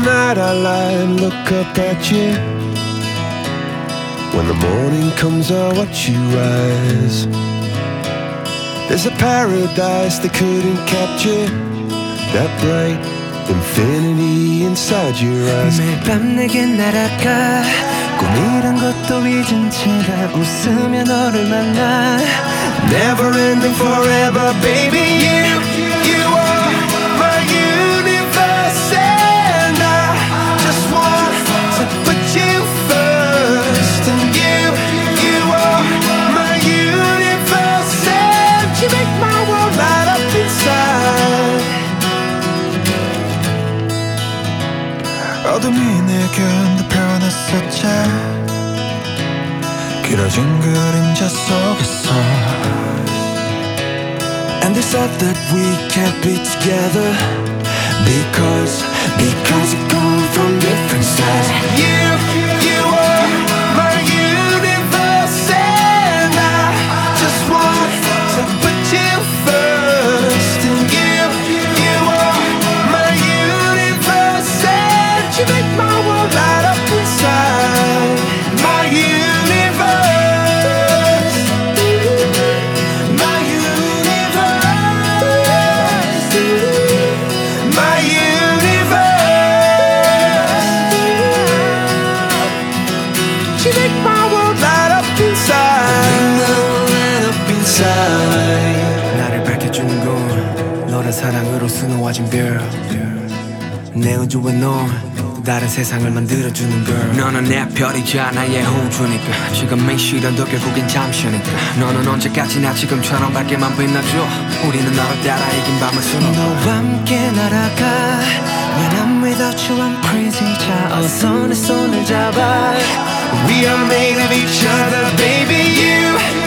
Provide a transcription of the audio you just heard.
night I lie and look up at you. When the morning comes I watch you rise. There's a paradise they couldn't capture, that bright infinity inside your eyes. 매일 밤 내겐 날아가 꿈이란 것도 잊은 채라 웃으며 너를 만나. Never ending forever, baby. You are my universe, and I just want to put you first. And you are my universe, and you make my world light up inside. 어둠이 내겐 더 변했었지. 길어진 그림자 속에서. And they said that we can't be together because we come from different sides. You are my universe, and I just want to put you first. And you are my universe, and you make my world light up inside. My universe. You make my world light up inside. 나를 밝혀주는 건 너란 사랑으로 수놓아진 별. 내 우주에 넌 다른 세상을 만들어주는 girl. 너는 내 별이자 나의 호주니까 지금의 시련도 결국엔 잠시니까. 너는 언제까지나 지금처럼 밝게만 빛나줘. 우리는 너를 따라 이긴 밤을 수놓아. 너와 함께 날아가. When I'm without you I'm crazy. 자 어서 내 손을 잡아. We are made of each other, baby. You